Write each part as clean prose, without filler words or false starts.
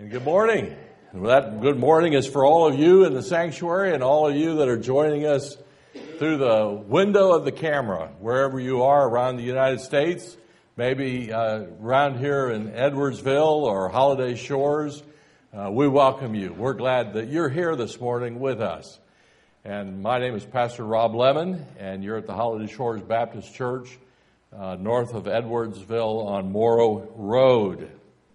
Good morning. That good morning is for all of you in the sanctuary and all of you that are joining us through the window of the camera, wherever you are around the United States, maybe around here in Edwardsville or Holiday Shores. We welcome you. We're glad that you're here this morning with us. And my name is Pastor Rob Lemon, and you're at the Holiday Shores Baptist Church, north of Edwardsville on Morrow Road.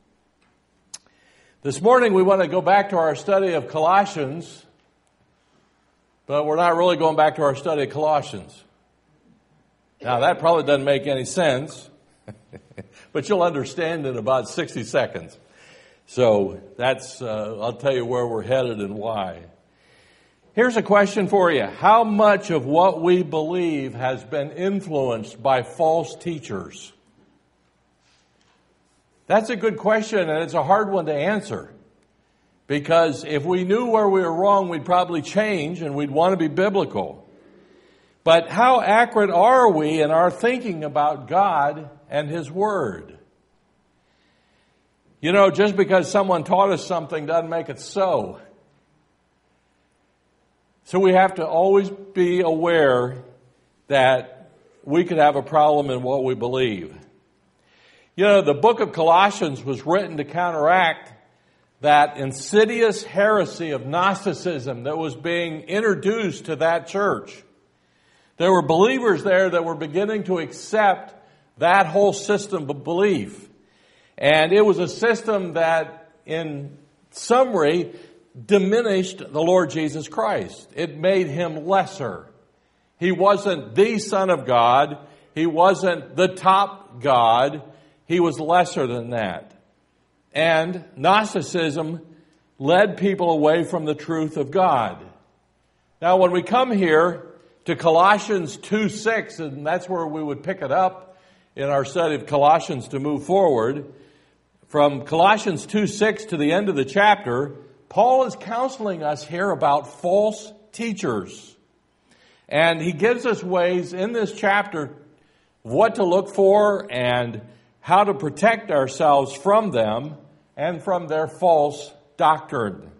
This morning we want to go back to our study of Colossians, but we're not really going back to our study of Colossians. Now that probably doesn't make any sense, but you'll understand in about 60 seconds. So that's, I'll tell you where we're headed and why. Here's a question for you. How much of what we believe has been influenced by false teachers? That's a good question, and it's a hard one to answer. Because if we knew where we were wrong, we'd probably change, and we'd want to be biblical. But how accurate are we in our thinking about God and His Word? You know, just because someone taught us something doesn't make it so. So we have to always be aware that we could have a problem in what we believe. You know, the book of Colossians was written to counteract that insidious heresy of Gnosticism that was being introduced to that church. There were believers there that were beginning to accept that whole system of belief. And it was a system that, in summary, diminished the Lord Jesus Christ. It made Him lesser. He wasn't the Son of God. He wasn't the top God. He was lesser than that. And Gnosticism led people away from the truth of God. Now, when we come here to Colossians 2:6, and that's where we would pick it up in our study of Colossians to move forward, from Colossians 2:6 to the end of the chapter, Paul is counseling us here about false teachers. And he gives us ways in this chapter what to look for and how to protect ourselves from them and from their false doctrine.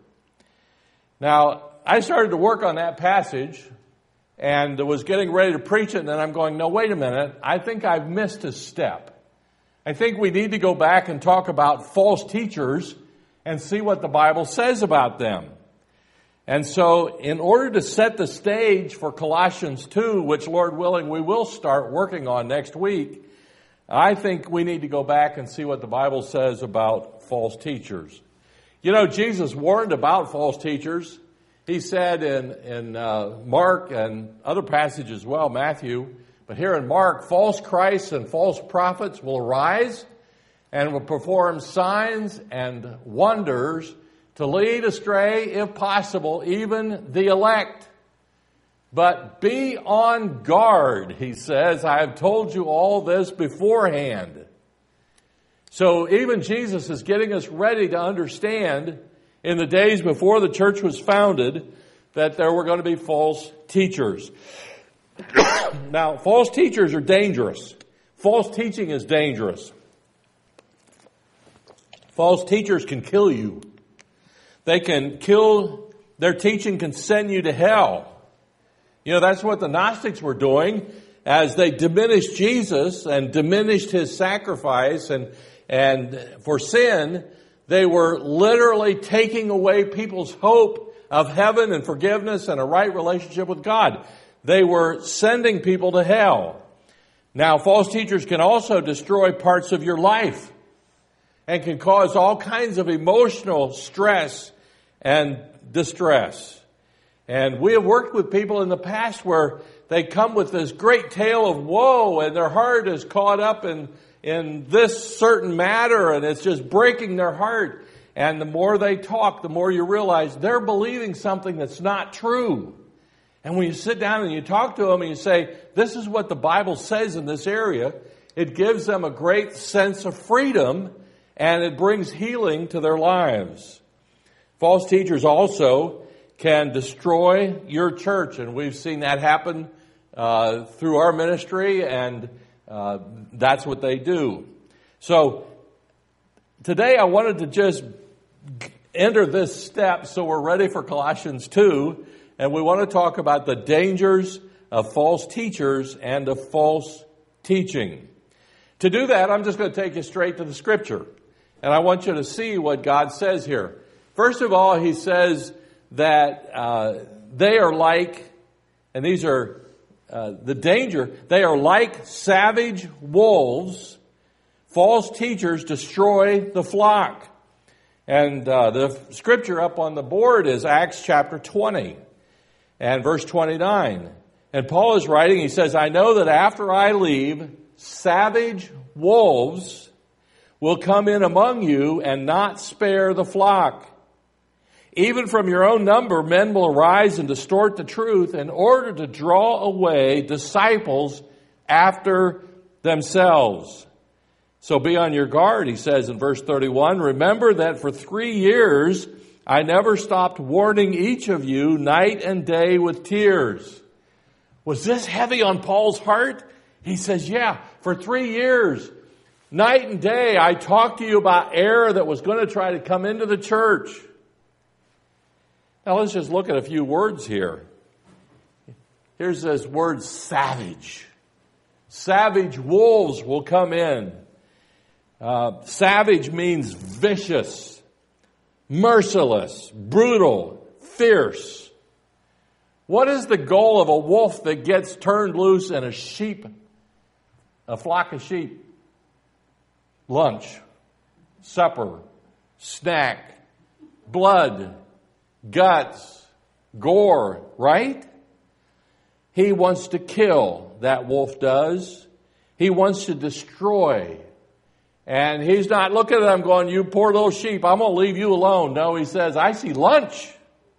Now, I started to work on that passage and was getting ready to preach it, and then I'm going, no, wait a minute, I think I've missed a step. I think we need to go back and talk about false teachers and see what the Bible says about them. And so, in order to set the stage for Colossians 2, which, Lord willing, we will start working on next week, I think we need to go back and see what the Bible says about false teachers. You know, Jesus warned about false teachers. He said in Mark and other passages as well, Matthew, but here in Mark, false Christs and false prophets will arise and will perform signs and wonders to lead astray, if possible, even the elect. But be on guard, he says. I have told you all this beforehand. So even Jesus is getting us ready to understand in the days before the church was founded that there were going to be false teachers. Now, false teachers are dangerous. False teaching is dangerous. False teachers can kill you. Their teaching can send you to hell. You know, that's what the Gnostics were doing as they diminished Jesus and diminished His sacrifice and for sin. They were literally taking away people's hope of heaven and forgiveness and a right relationship with God. They were sending people to hell. Now, false teachers can also destroy parts of your life and can cause all kinds of emotional stress and distress. And we have worked with people in the past where they come with this great tale of woe and their heart is caught up in this certain matter and it's just breaking their heart. And the more they talk, the more you realize they're believing something that's not true. And when you sit down and you talk to them and you say, this is what the Bible says in this area, it gives them a great sense of freedom and it brings healing to their lives. False teachers also can destroy your church, and we've seen that happen through our ministry, and that's what they do. So today I wanted to just enter this step so we're ready for Colossians 2, and we want to talk about the dangers of false teachers and of false teaching. To do that, I'm just going to take you straight to the Scripture, and I want you to see what God says here. First of all, he says that they are like, and these are the danger, they are like savage wolves. False teachers destroy the flock. And the scripture up on the board is Acts chapter 20 and verse 29. And Paul is writing, he says, I know that after I leave, savage wolves will come in among you and not spare the flock. Even from your own number, men will arise and distort the truth in order to draw away disciples after themselves. So be on your guard, he says in verse 31. Remember that for 3 years I never stopped warning each of you night and day with tears. Was this heavy on Paul's heart? He says, yeah, for 3 years, night and day, I talked to you about error that was going to try to come into the church. Now let's just look at a few words here. Here's this word savage. Savage wolves will come in. Savage means vicious, merciless, brutal, fierce. What is the goal of a wolf that gets turned loose in a flock of sheep? Lunch, supper, snack, blood, guts, gore, right? He wants to kill, that wolf does. He wants to destroy. And he's not looking at them going, you poor little sheep, I'm going to leave you alone. No, he says, I see lunch.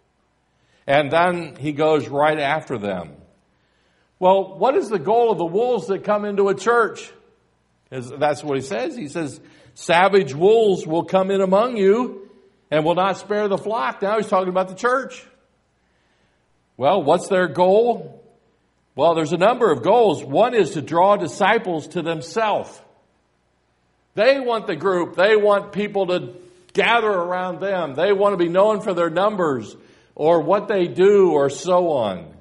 And then he goes right after them. Well, what is the goal of the wolves that come into a church? That's what he says. He says, savage wolves will come in among you and will not spare the flock. Now he's talking about the church. Well, what's their goal? Well, there's a number of goals. One is to draw disciples to themselves. They want the group. They want people to gather around them. They want to be known for their numbers or what they do or so on.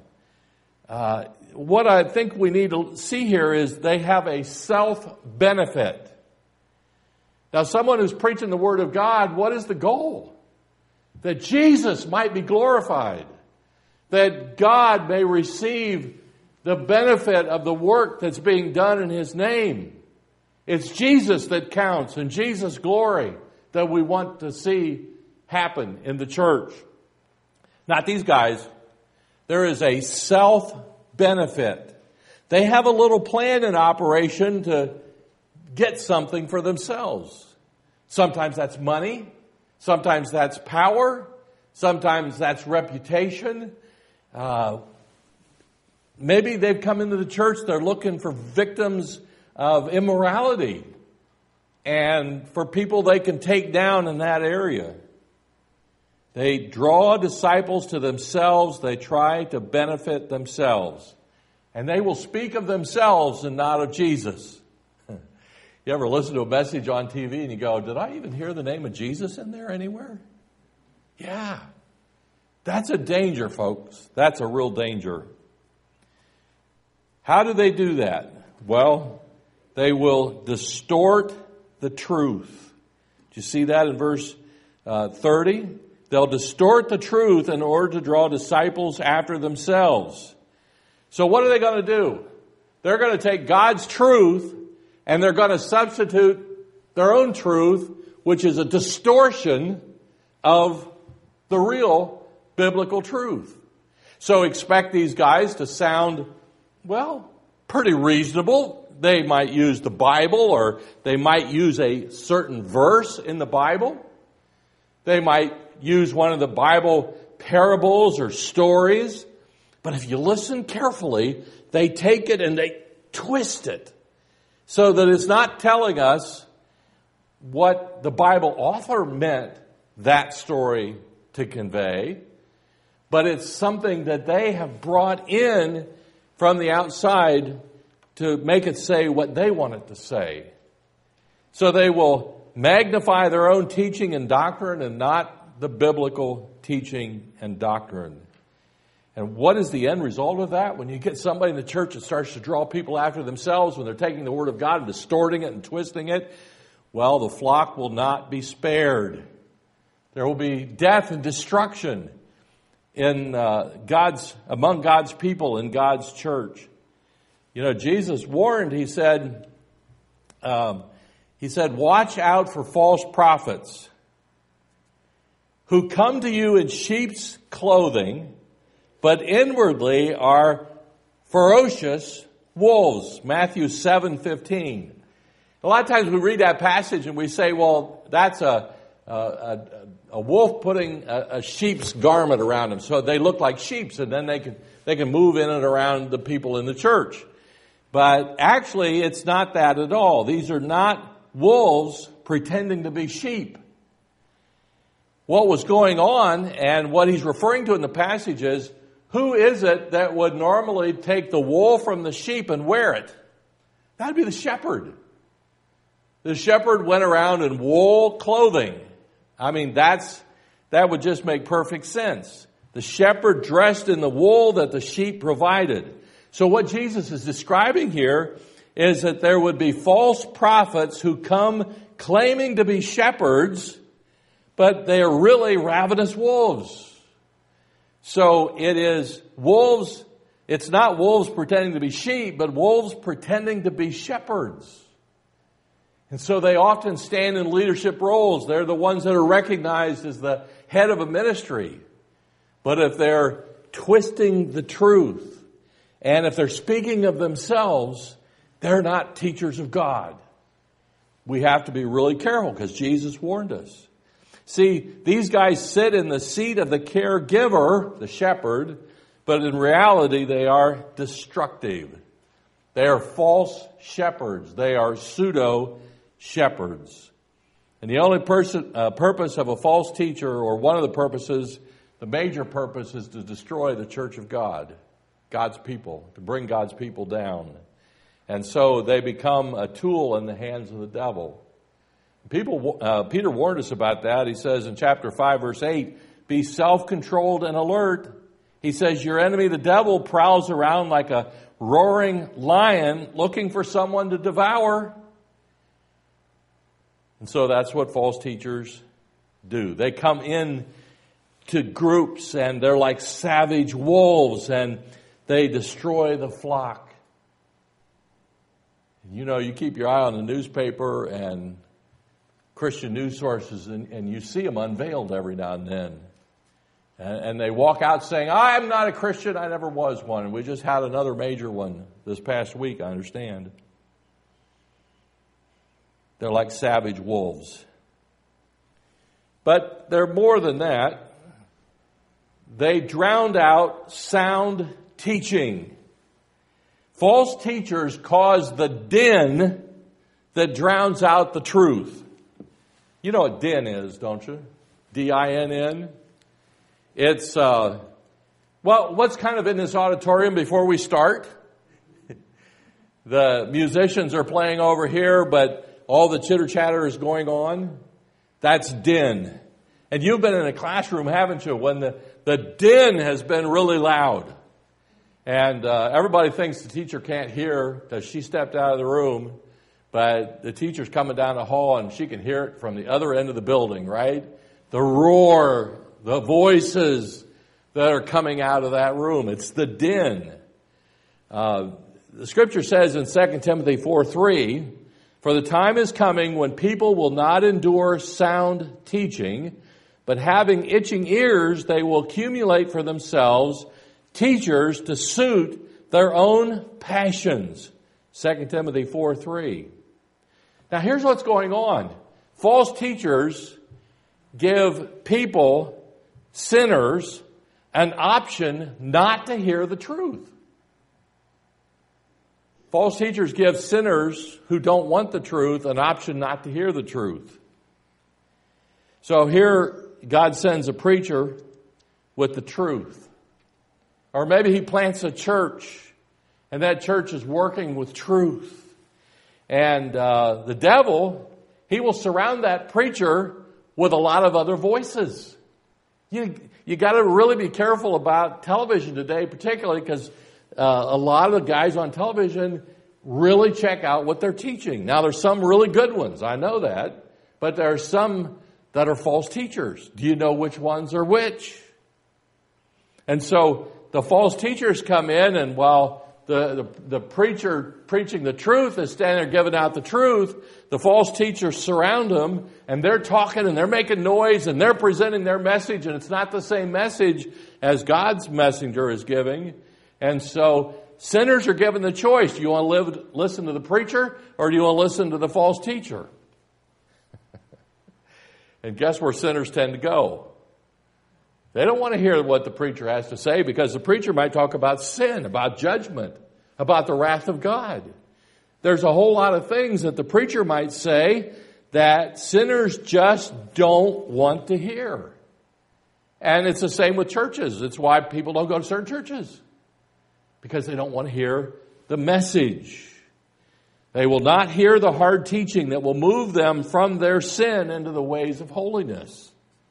What I think we need to see here is they have a self-benefit. Now, someone who's preaching the Word of God, what is the goal? That Jesus might be glorified. That God may receive the benefit of the work that's being done in His name. It's Jesus that counts and Jesus' glory that we want to see happen in the church. Not these guys. There is a self-benefit. They have a little plan in operation to get something for themselves. Sometimes that's money. Sometimes that's power. Sometimes that's reputation. Maybe they've come into the church, they're looking for victims of immorality and for people they can take down in that area. They draw disciples to themselves. They try to benefit themselves. And they will speak of themselves and not of Jesus. You ever listen to a message on TV and you go, did I even hear the name of Jesus in there anywhere? Yeah. That's a danger, folks. That's a real danger. How do they do that? Well, they will distort the truth. Do you see that in verse 30? They'll distort the truth in order to draw disciples after themselves. So what are they going to do? They're going to take God's truth and they're going to substitute their own truth, which is a distortion of the real biblical truth. So expect these guys to sound, well, pretty reasonable. They might use the Bible, or they might use a certain verse in the Bible. They might use one of the Bible parables or stories. But if you listen carefully, they take it and they twist it so that it's not telling us what the Bible author meant that story to convey, but it's something that they have brought in from the outside to make it say what they want it to say. So they will magnify their own teaching and doctrine and not the biblical teaching and doctrine. And what is the end result of that? When you get somebody in the church that starts to draw people after themselves, when they're taking the Word of God and distorting it and twisting it, well, the flock will not be spared. There will be death and destruction in among God's people in God's church. You know, Jesus warned. He said, "Watch out for false prophets who come to you in sheep's clothing, but inwardly are ferocious wolves." Matthew 7:15. A lot of times we read that passage and we say, well, that's a wolf putting a sheep's garment around them, so they look like sheep, and then they can move in and around the people in the church. But actually, it's not that at all. These are not wolves pretending to be sheep. What was going on, and what he's referring to in the passage is, who is it that would normally take the wool from the sheep and wear it? That'd be the shepherd. The shepherd went around in wool clothing. I mean, that would just make perfect sense. The shepherd dressed in the wool that the sheep provided. So what Jesus is describing here is that there would be false prophets who come claiming to be shepherds, but they are really ravenous wolves. So it is wolves. It's not wolves pretending to be sheep, but wolves pretending to be shepherds. And so they often stand in leadership roles. They're the ones that are recognized as the head of a ministry. But if they're twisting the truth, and if they're speaking of themselves, they're not teachers of God. We have to be really careful because Jesus warned us. See, these guys sit in the seat of the caregiver, the shepherd, but in reality they are destructive. They are false shepherds. They are pseudo-shepherds. And the only purpose of a false teacher, or one of the purposes, the major purpose, is to destroy the church of God, God's people, to bring God's people down. And so they become a tool in the hands of the devil. Peter warned us about that. He says in chapter 5, verse 8, "Be self-controlled and alert." He says, your enemy, the devil, prowls around like a roaring lion looking for someone to devour. And so that's what false teachers do. They come in to groups and they're like savage wolves and they destroy the flock. You know, you keep your eye on the newspaper and Christian news sources, and you see them unveiled every now and then. And they walk out saying, I'm not a Christian, I never was one. And we just had another major one this past week, I understand. They're like savage wolves. But they're more than that. They drowned out sound teaching. False teachers cause the din that drowns out the truth. You know what din is, don't you? D-I-N-N. It's, what's kind of in this auditorium before we start? The musicians are playing over here, but all the chitter-chatter is going on. That's din. And you've been in a classroom, haven't you, when the din has been really loud. And everybody thinks the teacher can't hear because she stepped out of the room. But the teacher's coming down the hall and she can hear it from the other end of the building, right? The roar, the voices that are coming out of that room. It's the din. The scripture says in 2 Timothy 4:3, "For the time is coming when people will not endure sound teaching, but having itching ears, they will accumulate for themselves teachers to suit their own passions." 2 Timothy 4:3. Now here's what's going on. False teachers give people, sinners, an option not to hear the truth. False teachers give sinners who don't want the truth an option not to hear the truth. So here God sends a preacher with the truth. Or maybe he plants a church and that church is working with truth. And the devil, he will surround that preacher with a lot of other voices. You got to really be careful about television today, particularly because a lot of the guys on television really check out what they're teaching. Now, there's some really good ones, I know that, but there are some that are false teachers. Do you know which ones are which? And so the false teachers come in, and while the preacher preaching the truth is standing there giving out the truth, the false teachers surround them, and they're talking and they're making noise and they're presenting their message, and it's not the same message as God's messenger is giving. And so sinners are given the choice. Do you want to listen to the preacher, or do you want to listen to the false teacher? And guess where sinners tend to go? They don't want to hear what the preacher has to say, because the preacher might talk about sin, about judgment, about the wrath of God. There's a whole lot of things that the preacher might say that sinners just don't want to hear. And it's the same with churches. It's why people don't go to certain churches, because they don't want to hear the message. They will not hear the hard teaching that will move them from their sin into the ways of holiness.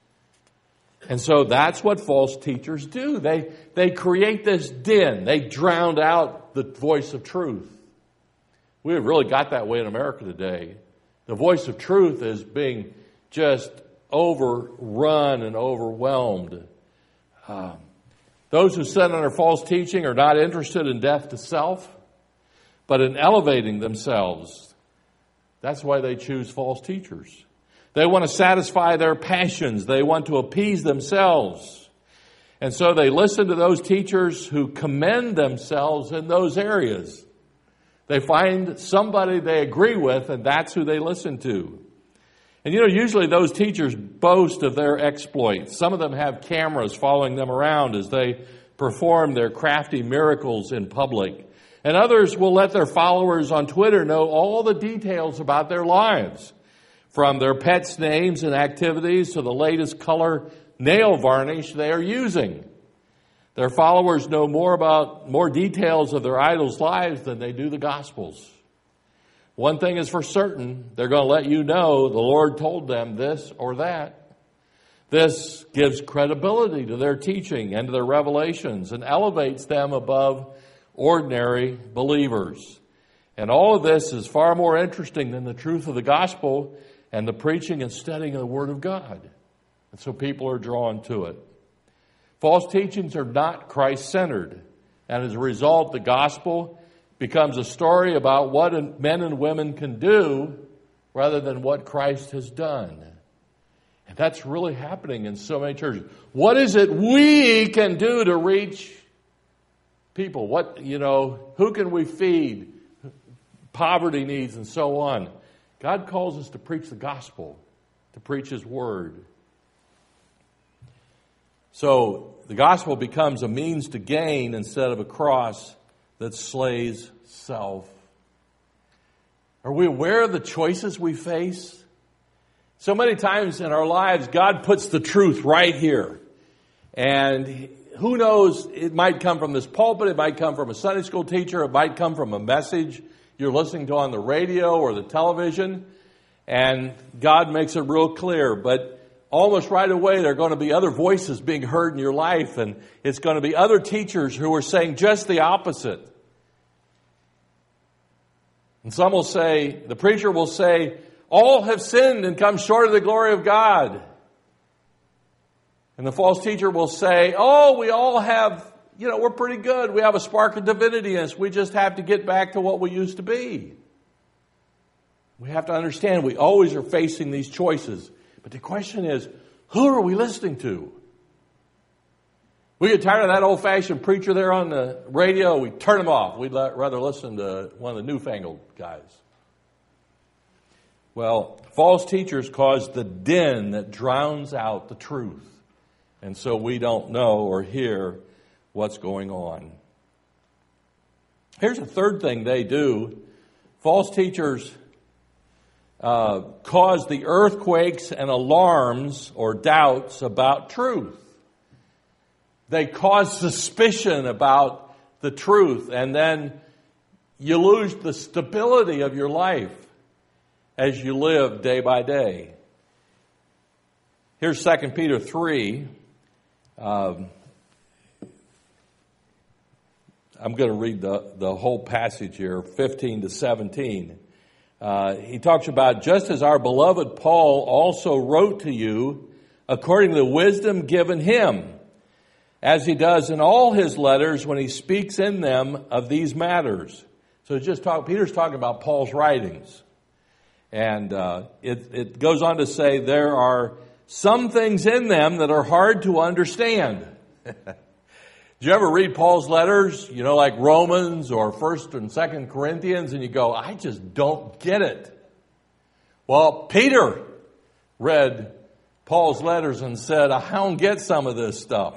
And so that's what false teachers do. They create this din. They drown out the voice of truth. We have really got that way in America today. The voice of truth is being just overrun and overwhelmed. Those who sit under false teaching are not interested in death to self, but in elevating themselves. That's why they choose false teachers. They want to satisfy their passions. They want to appease themselves. And so they listen to those teachers who commend themselves in those areas. They find somebody they agree with, and that's who they listen to. And usually those teachers boast of their exploits. Some of them have cameras following them around as they perform their crafty miracles in public. And others will let their followers on Twitter know all the details about their lives, from their pets' names and activities to the latest color nail varnish they are using. Their followers know more details of their idols' lives than they do the Gospels. One thing is for certain, they're going to let you know the Lord told them this or that. This gives credibility to their teaching and to their revelations and elevates them above ordinary believers. And all of this is far more interesting than the truth of the gospel and the preaching and studying of the Word of God. And so people are drawn to it. False teachings are not Christ-centered. And as a result, the gospel becomes a story about what men and women can do rather than what Christ has done. And that's really happening in so many churches. What is it we can do to reach people? Who can we feed? Poverty needs and so on. God calls us to preach the gospel, to preach His word. So the gospel becomes a means to gain instead of a cross that slays self. Are we aware of the choices we face? So many times in our lives, God puts the truth right here. And who knows, it might come from this pulpit, it might come from a Sunday school teacher, it might come from a message you're listening to on the radio or the television, and God makes it real clear. But almost right away, there are going to be other voices being heard in your life, and it's going to be other teachers who are saying just the opposite. And some will say, the preacher will say, all have sinned and come short of the glory of God. And the false teacher will say, we all have, we're pretty good. We have a spark of divinity in us. We just have to get back to what we used to be. We have to understand we always are facing these choices. But the question is, who are we listening to? We get tired of that old-fashioned preacher there on the radio. We turn him off. We'd rather listen to one of the newfangled guys. Well, false teachers cause the din that drowns out the truth. And so we don't know or hear what's going on. Here's a third thing they do. False teachers cause the earthquakes and alarms or doubts about truth. They cause suspicion about the truth, and then you lose the stability of your life as you live day by day. Here's 2 Peter 3. I'm going to read the whole passage here, 15 to 17. He talks about, just as our beloved Paul also wrote to you, according to the wisdom given him, as he does in all his letters when he speaks in them of these matters. So Peter's talking about Paul's writings. And it goes on to say there are some things in them that are hard to understand. Did you ever read Paul's letters, like Romans or 1st and 2nd Corinthians, and you go, I just don't get it? Well, Peter read Paul's letters and said, I don't get some of this stuff.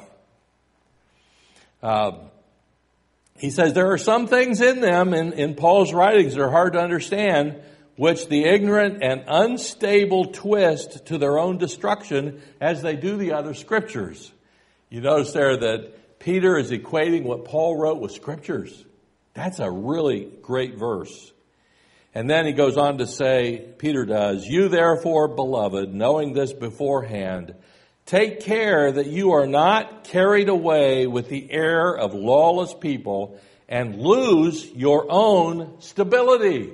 He says there are some things in them, in Paul's writings, that are hard to understand, which the ignorant and unstable twist to their own destruction as they do the other scriptures. You notice there that Peter is equating what Paul wrote with scriptures. That's a really great verse. And then he goes on to say, Peter does, you therefore, beloved, knowing this beforehand, take care that you are not carried away with the error of lawless people and lose your own stability.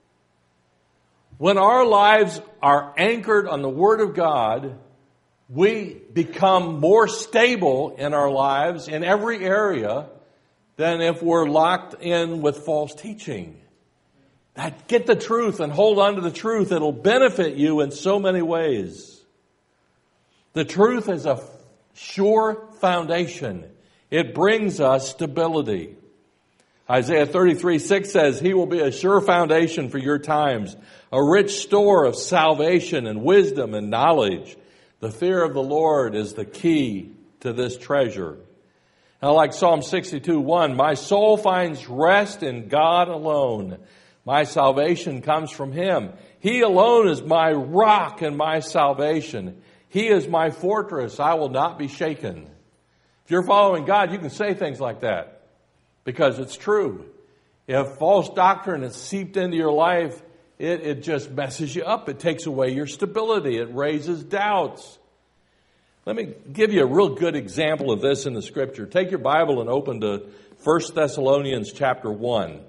When our lives are anchored on the Word of God, we become more stable in our lives in every area than if we're locked in with false teaching. Get the truth and hold on to the truth. It'll benefit you in so many ways. The truth is a sure foundation. It brings us stability. Isaiah 33:6 says, he will be a sure foundation for your times, a rich store of salvation and wisdom and knowledge. The fear of the Lord is the key to this treasure. Now, like Psalm 62:1, my soul finds rest in God alone. My salvation comes from Him. He alone is my rock and my salvation. He is my fortress. I will not be shaken. If you're following God, you can say things like that because it's true. If false doctrine is seeped into your life, it just messes you up. It takes away your stability. It raises doubts. Let me give you a real good example of this in the Scripture. Take your Bible and open to 1 Thessalonians chapter 1.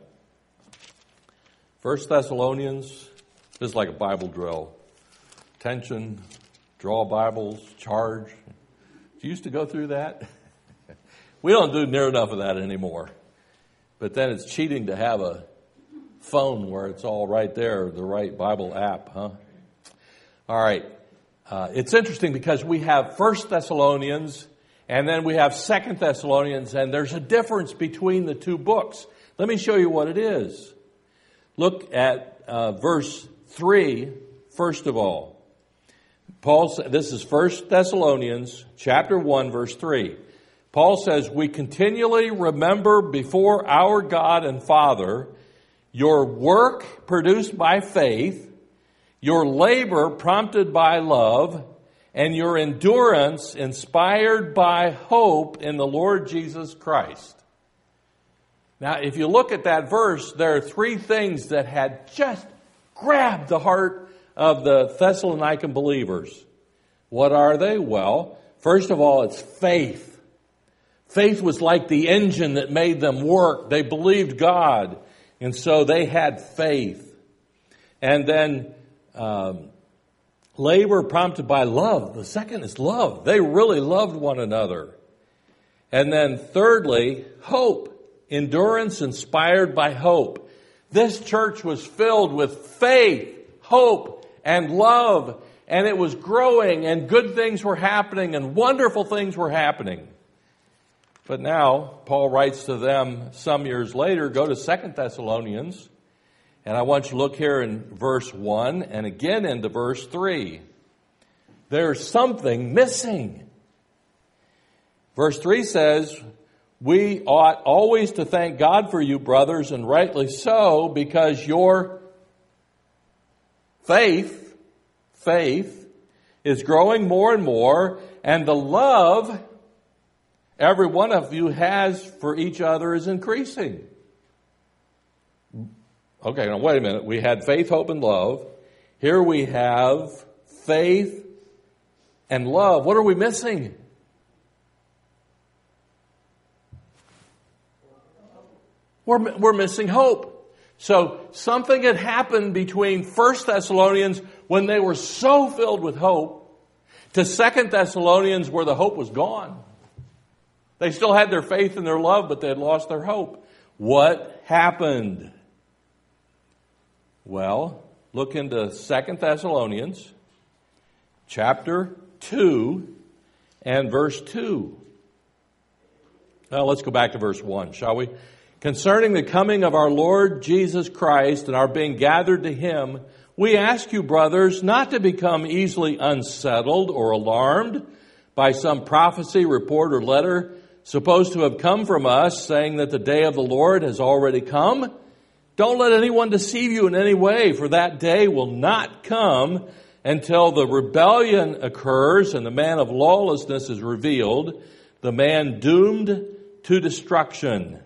1 Thessalonians, this is like a Bible drill. Attention, draw Bibles, charge. You used to go through that? We don't do near enough of that anymore. But then it's cheating to have a phone where it's all right there, the right Bible app, huh? All right. It's interesting because we have 1 Thessalonians and then we have 2 Thessalonians, and there's a difference between the two books. Let me show you what it is. Look at verse 3, first of all. This is 1 Thessalonians chapter 1, verse 3. Paul says, we continually remember before our God and Father your work produced by faith, your labor prompted by love, and your endurance inspired by hope in the Lord Jesus Christ. Now, if you look at that verse, there are three things that had just grabbed the heart of the Thessalonican believers. What are they? Well, first of all, it's faith. Faith was like the engine that made them work. They believed God, and so they had faith. And then labor prompted by love. The second is love. They really loved one another. And then thirdly, hope. Endurance inspired by hope. This church was filled with faith, hope, and love, and it was growing, and good things were happening, and wonderful things were happening. But now, Paul writes to them some years later, go to 2 Thessalonians, and I want you to look here in verse 1 and again into verse 3. There's something missing. Verse 3 says, we ought always to thank God for you, brothers, and rightly so, because your faith is growing more and more, and the love every one of you has for each other is increasing. Okay, now wait a minute. We had faith, hope, and love. Here we have faith and love. What are we missing? we're missing hope. So something had happened between 1 Thessalonians when they were so filled with hope to 2 Thessalonians where the hope was gone. They still had their faith and their love, but they had lost their hope. What happened? Well, look into 2 Thessalonians chapter 2 and verse 2. Now let's go back to verse 1, shall we? Concerning the coming of our Lord Jesus Christ and our being gathered to Him, we ask you, brothers, not to become easily unsettled or alarmed by some prophecy, report, or letter supposed to have come from us, saying that the day of the Lord has already come. Don't let anyone deceive you in any way, for that day will not come until the rebellion occurs and the man of lawlessness is revealed, the man doomed to destruction.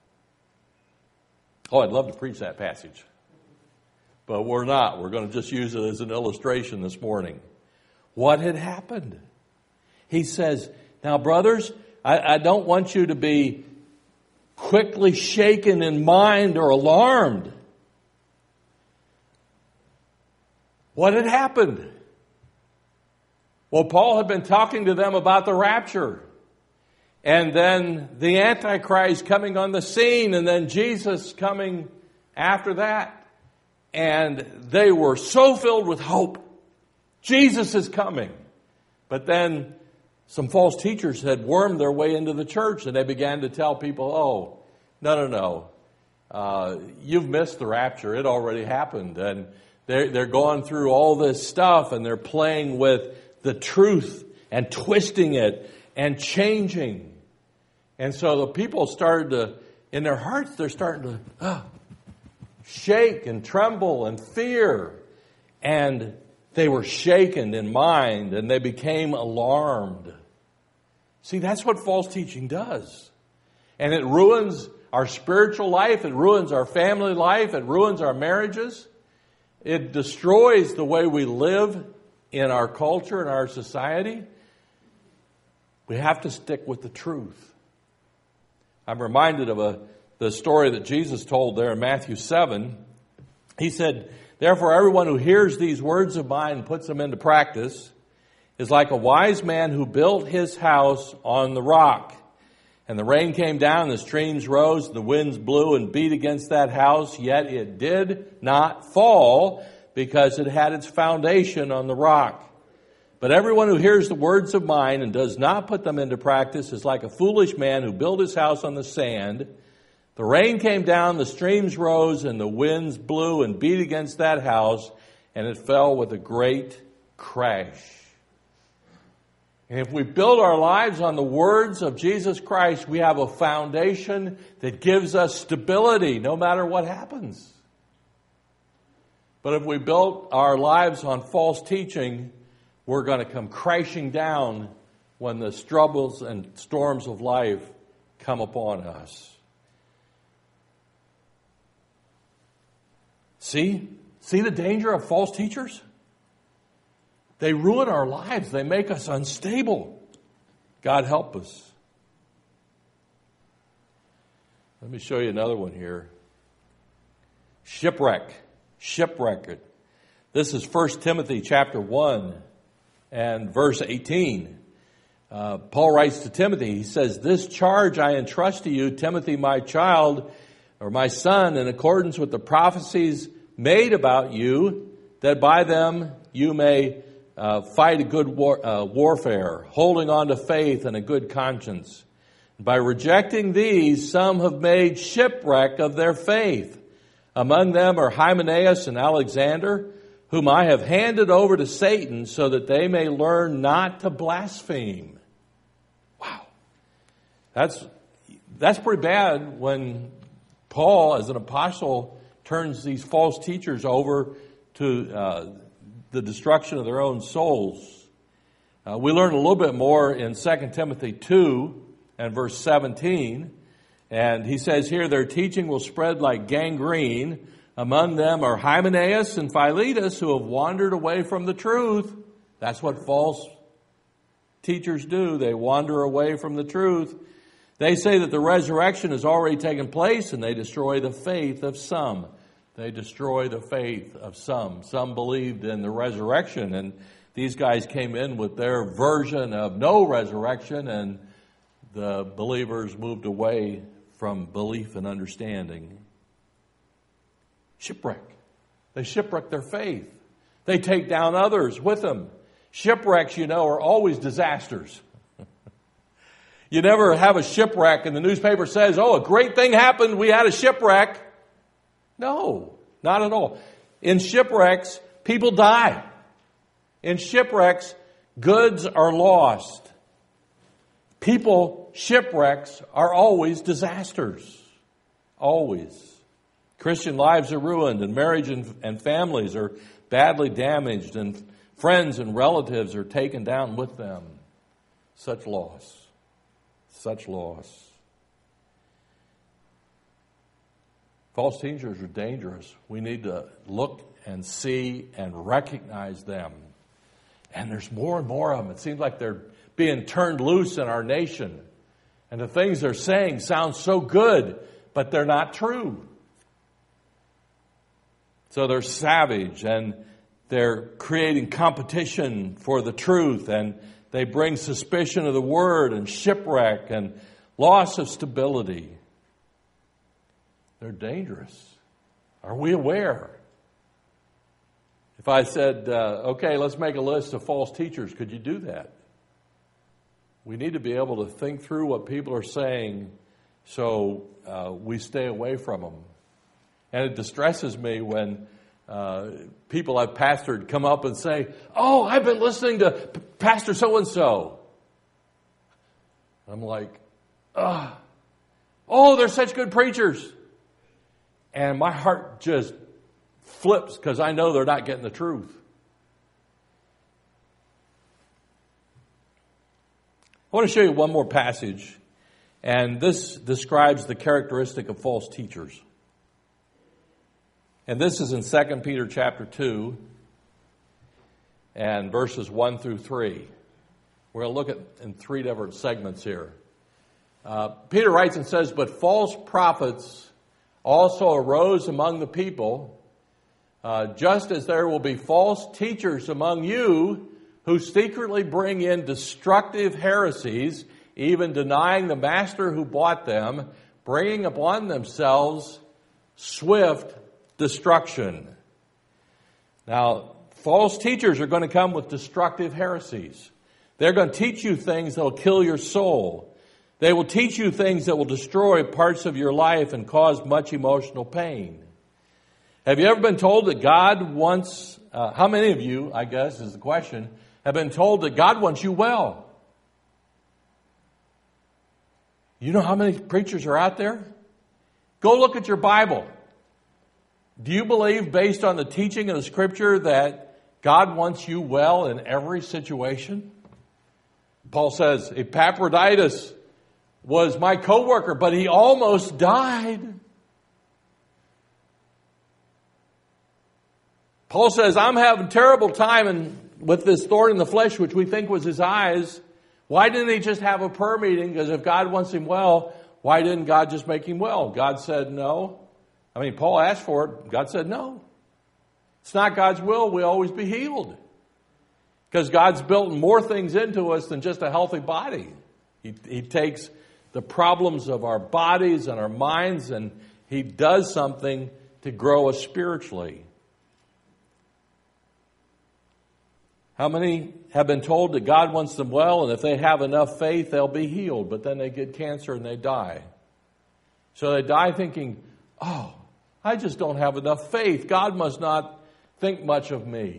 Oh, I'd love to preach that passage. But we're not. We're going to just use it as an illustration this morning. What had happened? He says, now, brothers, I don't want you to be quickly shaken in mind or alarmed. What had happened? Well, Paul had been talking to them about the rapture. And then the Antichrist coming on the scene, and then Jesus coming after that. And they were so filled with hope. Jesus is coming. But then some false teachers had wormed their way into the church, and they began to tell people, oh, no. You've missed the rapture. It already happened. And they're going through all this stuff, and they're playing with the truth and twisting it and changing. And so the people started to, in their hearts, they're starting to shake and tremble and fear. And they were shaken in mind and they became alarmed. See, that's what false teaching does. And it ruins our spiritual life. It ruins our family life. It ruins our marriages. It destroys the way we live in our culture and our society. We have to stick with the truth. I'm reminded of the story that Jesus told there in Matthew 7. He said, therefore, everyone who hears these words of mine and puts them into practice is like a wise man who built his house on the rock. And the rain came down, the streams rose, the winds blew and beat against that house, yet it did not fall because it had its foundation on the rock. But everyone who hears the words of mine and does not put them into practice is like a foolish man who built his house on the sand. The rain came down, the streams rose, and the winds blew and beat against that house, and it fell with a great crash. And if we build our lives on the words of Jesus Christ, we have a foundation that gives us stability no matter what happens. But if we build our lives on false teaching, we're going to come crashing down when the troubles and storms of life come upon us. See the danger of false teachers? They ruin our lives. They make us unstable. God help us. Let me show you another one here. Shipwrecked. This is 1 Timothy chapter 1 and verse 18. Paul writes to Timothy, he says, this charge I entrust to you, Timothy, my child, or my son, in accordance with the prophecies made about you, that by them you may fight a good warfare, holding on to faith and a good conscience. By rejecting these, some have made shipwreck of their faith. Among them are Hymenaeus and Alexander, whom I have handed over to Satan so that they may learn not to blaspheme. Wow. That's pretty bad when Paul, as an apostle, turns these false teachers over to the destruction of their own souls. We learn a little bit more in 2 Timothy 2 and verse 17. And he says here, their teaching will spread like gangrene. Among them are Hymenaeus and Philetus, who have wandered away from the truth. That's what false teachers do. They wander away from the truth. They say that the resurrection has already taken place, and they destroy the faith of some. They destroy the faith of some. Some believed in the resurrection, and these guys came in with their version of no resurrection, and the believers moved away from belief and understanding. Shipwreck. They shipwreck their faith. They take down others with them. Shipwrecks, are always disasters. You never have a shipwreck and the newspaper says, oh, a great thing happened, we had a shipwreck. No, not at all. In shipwrecks, people die. In shipwrecks, goods are lost. Shipwrecks are always disasters. Always. Christian lives are ruined, and marriage and families are badly damaged, and friends and relatives are taken down with them. Such loss. Such loss. False teachers are dangerous. We need to look and see and recognize them. And there's more and more of them. It seems like they're being turned loose in our nation. And the things they're saying sound so good, but they're not true. So they're savage, and they're creating competition for the truth, and they bring suspicion of the word and shipwreck and loss of stability. They're dangerous. Are we aware? If I said, okay, let's make a list of false teachers, could you do that? We need to be able to think through what people are saying so we stay away from them. And it distresses me when people I've pastored come up and say, oh, I've been listening to Pastor so-and-so. I'm like, oh, they're such good preachers. And my heart just flips because I know they're not getting the truth. I want to show you one more passage, and this describes the characteristic of false teachers. And this is in 2 Peter chapter 2 and verses 1 through 3. We're going to look at in three different segments here. Peter writes and says, but false prophets also arose among the people, just as there will be false teachers among you who secretly bring in destructive heresies, even denying the master who bought them, bringing upon themselves swift destruction. Now, false teachers are going to come with destructive heresies. They're going to teach you things that will kill your soul. They will teach you things that will destroy parts of your life and cause much emotional pain. Have you ever been told that God wants, how many of you, I guess is the question, have been told that God wants you well? You know how many preachers are out there? Go look at your Bible. Do you believe, based on the teaching of the Scripture, that God wants you well in every situation? Paul says, Epaphroditus was my co-worker, but he almost died. Paul says, I'm having a terrible time with this thorn in the flesh, which we think was his eyes. Why didn't he just have a prayer meeting? Because if God wants him well, why didn't God just make him well? God said no. Paul asked for it. God said no. It's not God's will we always be healed. Because God's built more things into us than just a healthy body. He takes the problems of our bodies and our minds and He does something to grow us spiritually. How many have been told that God wants them well, and if they have enough faith, they'll be healed, but then they get cancer and they die. So they die thinking, oh, I just don't have enough faith. God must not think much of me.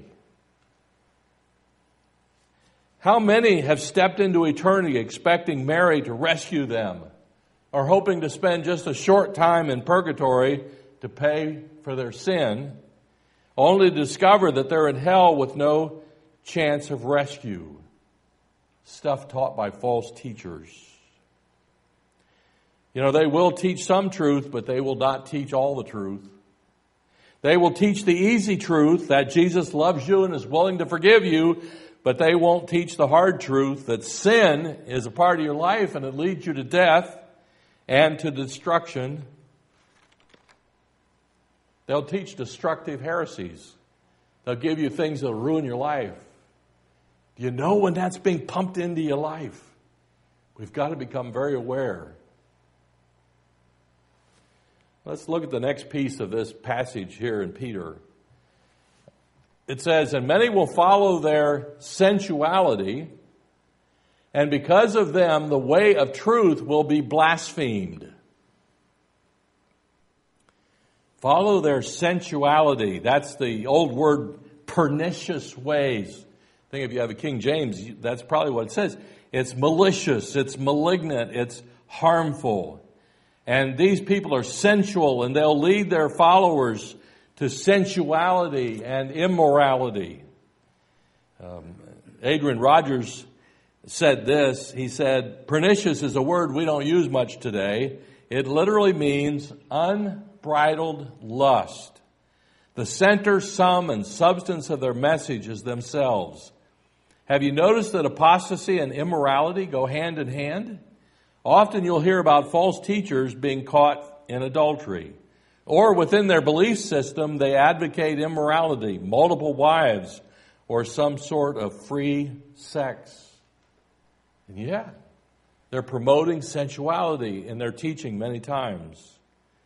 How many have stepped into eternity expecting Mary to rescue them, or hoping to spend just a short time in purgatory to pay for their sin, only to discover that they're in hell with no chance of rescue? Stuff taught by false teachers. They will teach some truth, but they will not teach all the truth. They will teach the easy truth that Jesus loves you and is willing to forgive you, but they won't teach the hard truth that sin is a part of your life and it leads you to death. and to destruction. They'll teach destructive heresies. They'll give you things that will ruin your life. Do you know when that's being pumped into your life? We've got to become very aware. Let's look at the next piece of this passage here in Peter. It says, and many will follow their sensuality, and because of them, the way of truth will be blasphemed. Follow their sensuality. That's the old word, pernicious ways. I think if you have a King James, that's probably what it says. It's malicious, it's malignant, it's harmful. And these people are sensual, and they'll lead their followers to sensuality and immorality. Adrian Rogers said this. He said, pernicious is a word we don't use much today. It literally means unbridled lust. The center, sum, and substance of their message is themselves. Have you noticed that apostasy and immorality go hand in hand? Often you'll hear about false teachers being caught in adultery. Or within their belief system, they advocate immorality, multiple wives, or some sort of free sex. And yeah, they're promoting sensuality in their teaching many times.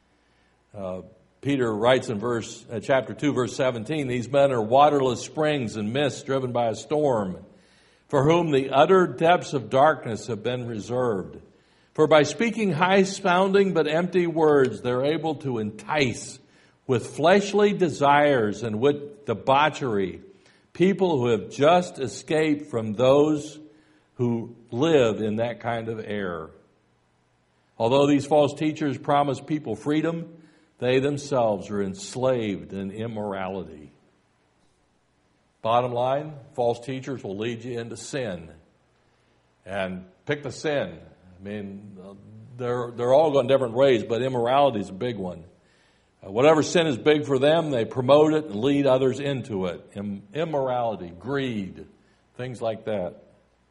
Peter writes in chapter 2, verse 17, these men are waterless springs and mists driven by a storm, for whom the utter depths of darkness have been reserved. For by speaking high-sounding but empty words, they're able to entice with fleshly desires and with debauchery people who have just escaped from those who live in that kind of error. Although these false teachers promise people freedom, they themselves are enslaved in immorality. Bottom line, false teachers will lead you into sin. And pick the sin. I mean, they're all going different ways, but immorality is a big one. Whatever sin is big for them, they promote it and lead others into it. Immorality, greed, things like that.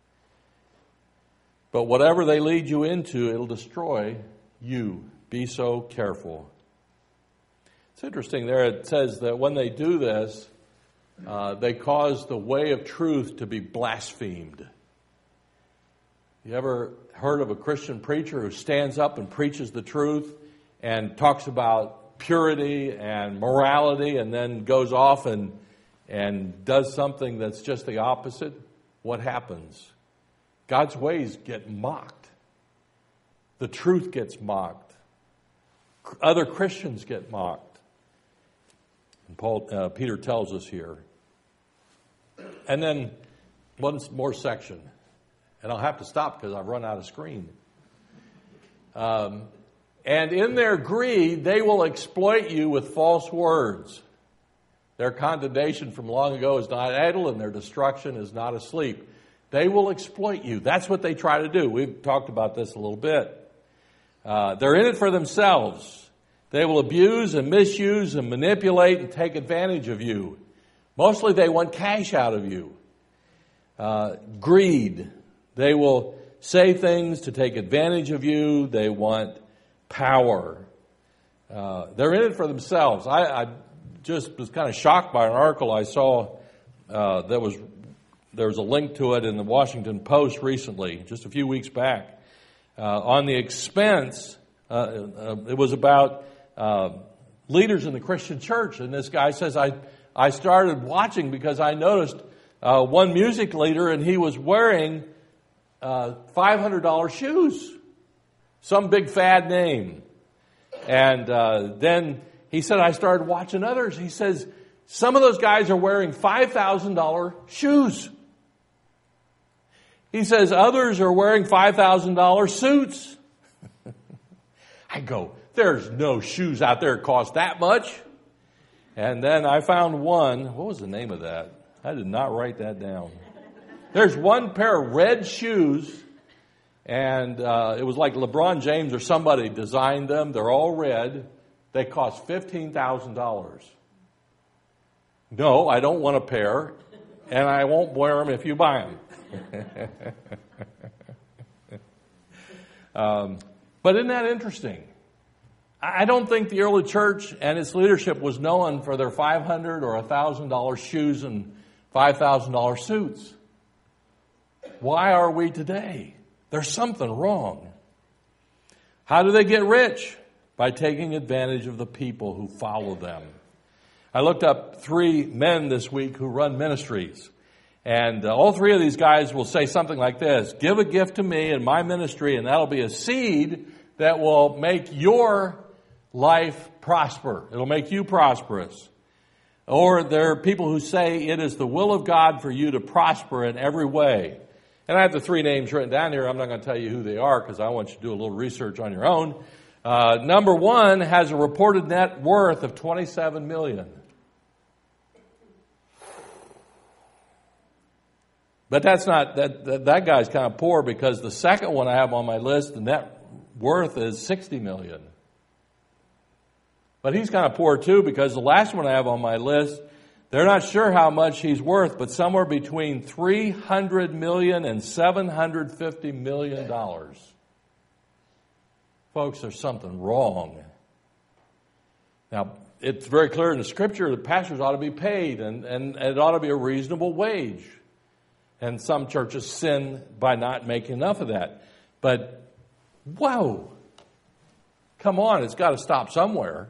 But whatever they lead you into, it'll destroy you. Be so careful. It's interesting there, it says that when they do this, they cause the way of truth to be blasphemed. You ever heard of a Christian preacher who stands up and preaches the truth and talks about purity and morality and then goes off and does something that's just the opposite? What happens? God's ways get mocked. The truth gets mocked. Other Christians get mocked. And Peter tells us here. And then one more section. And I'll have to stop because I've run out of screen. And in their greed, they will exploit you with false words. Their condemnation from long ago is not idle, and their destruction is not asleep. They will exploit you. That's what they try to do. We've talked about this a little bit. They're in it for themselves. They will abuse and misuse and manipulate and take advantage of you. Mostly they want cash out of you. Greed. They will say things to take advantage of you. They want power. They're in it for themselves. I just was kind of shocked by an article I saw. There was a link to it in the Washington Post recently, just a few weeks back, on the expense. It was about leaders in the Christian church, and this guy says, I started watching because I noticed one music leader, and he was wearing $500 shoes, some big fad name. And then he said, I started watching others. He says, some of those guys are wearing $5,000 shoes. He says, others are wearing $5,000 suits. I go, there's no shoes out there that cost that much. And then I found one. What was the name of that? I did not write that down. There's one pair of red shoes, and it was like LeBron James or somebody designed them. They're all red. They cost $15,000. No, I don't want a pair, and I won't wear them if you buy them. But isn't that interesting? I don't think the early church and its leadership was known for their $500 or $1,000 shoes and $5,000 suits. Why are we today? There's something wrong. How do they get rich? By taking advantage of the people who follow them. I looked up 3 men this week who run ministries. And all 3 of these guys will say something like this: give a gift to me and my ministry, and that'll be a seed that will make your life prosper. It'll make you prosperous. Or there are people who say it is the will of God for you to prosper in every way. And I have the 3 names written down here. I'm not going to tell you who they are because I want you to do a little research on your own. Number 1 has a reported net worth of $27 million. But that's not, that guy's kind of poor, because the second one I have on my list, the net worth is $60 million. But he's kind of poor too, because the last one I have on my list, they're not sure how much he's worth, but somewhere between $300 million and $750 million. Folks, there's something wrong. Now, it's very clear in the Scripture that pastors ought to be paid, and it ought to be a reasonable wage. And some churches sin by not making enough of that. But, whoa, come on, it's got to stop somewhere.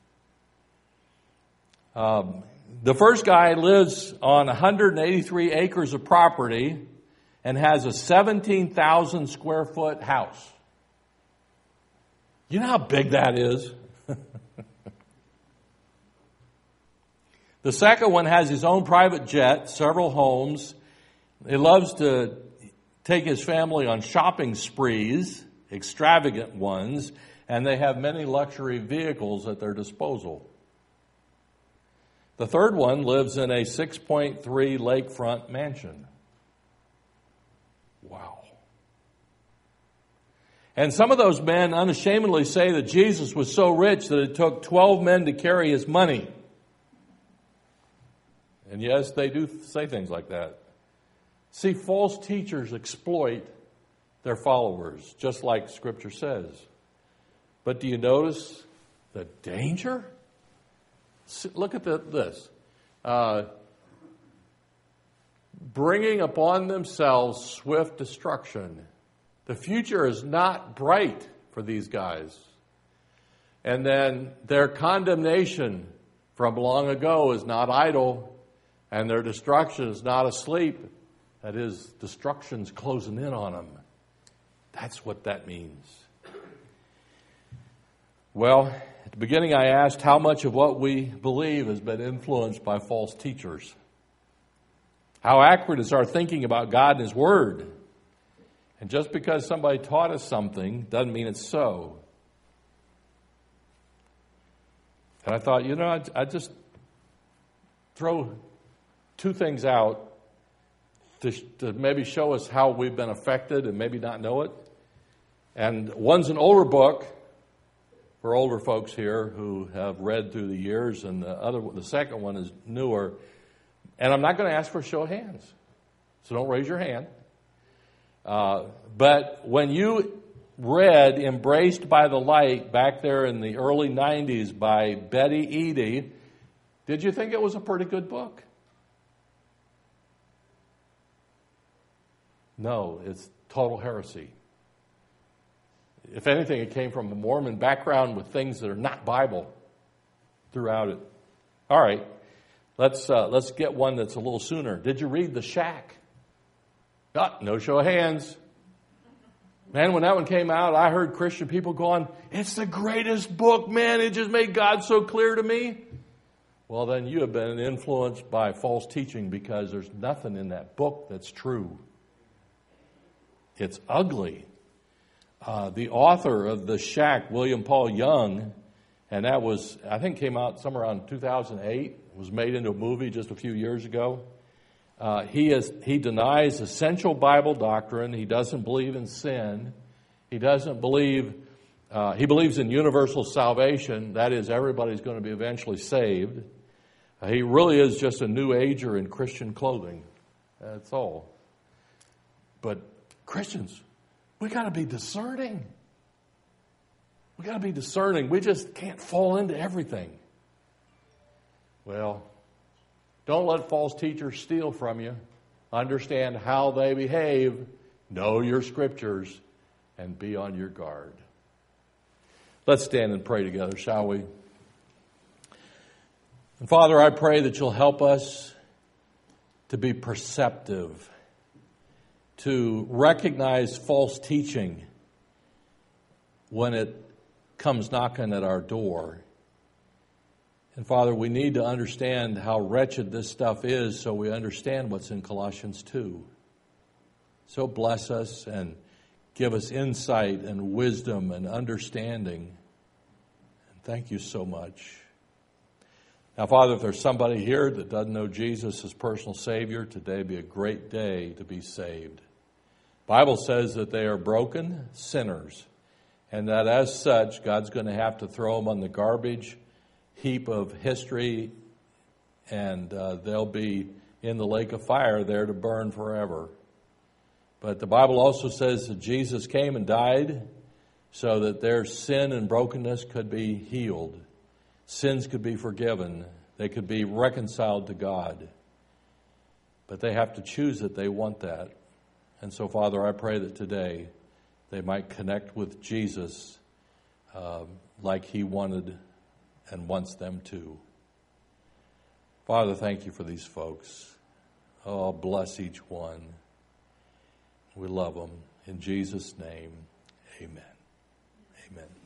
The first guy lives on 183 acres of property and has a 17,000 square foot house. You know how big that is? The second one has his own private jet, several homes. He loves to take his family on shopping sprees, extravagant ones, and they have many luxury vehicles at their disposal. The third one lives in a 6.3 lakefront mansion. Wow. And some of those men unashamedly say that Jesus was so rich that it took 12 men to carry his money. And yes, they do say things like that. See, false teachers exploit their followers, just like Scripture says. But do you notice the danger? Look at this. Bringing upon themselves swift destruction. The future is not bright for these guys. And then their condemnation from long ago is not idle, and their destruction is not asleep. That is, destruction's closing in on them. That's what that means. Well, at the beginning I asked how much of what we believe has been influenced by false teachers. How accurate is our thinking about God and His Word? And just because somebody taught us something doesn't mean it's so. And I thought, I'd just throw 2 things out to maybe show us how we've been affected and maybe not know it. And one's an older book for older folks here who have read through the years, and the second one is newer. And I'm not going to ask for a show of hands, so don't raise your hand. But when you read Embraced by the Light back there in the early 90s by Betty Eady, did you think it was a pretty good book? No, it's total heresy. If anything, it came from a Mormon background with things that are not Bible throughout it. All right, let's get one that's a little sooner. Did you read The Shack? No show of hands. Man, when that one came out, I heard Christian people going, "It's the greatest book, man. It just made God so clear to me." Well, then you have been influenced by false teaching, because there's nothing in that book that's true. It's ugly. The author of The Shack, William Paul Young, and that was, I think, came out somewhere around 2008, was made into a movie just a few years ago. He denies essential Bible doctrine. He doesn't believe in sin. He doesn't believe, he believes in universal salvation. That is, everybody's going to be eventually saved. He really is just a new ager in Christian clothing. That's all. But Christians, we got to be discerning. We got to be discerning. We just can't fall into everything. Well, don't let false teachers steal from you. Understand how they behave. Know your scriptures and be on your guard. Let's stand and pray together, shall we? And Father, I pray that you'll help us to be perceptive, to recognize false teaching when it comes knocking at our door. And Father, we need to understand how wretched this stuff is so we understand what's in Colossians 2. So bless us and give us insight and wisdom and understanding. And thank you so much. Now, Father, if there's somebody here that doesn't know Jesus as personal Savior, today be a great day to be saved. The Bible says that they are broken sinners, and that as such, God's going to have to throw them on the garbage heap of history, and they'll be in the lake of fire there to burn forever. But the Bible also says that Jesus came and died so that their sin and brokenness could be healed. Sins could be forgiven. They could be reconciled to God. But they have to choose that they want that. And so, Father, I pray that today they might connect with Jesus like he wanted and wants them to. Father, thank you for these folks. Oh, bless each one. We love them. In Jesus' name, amen. Amen.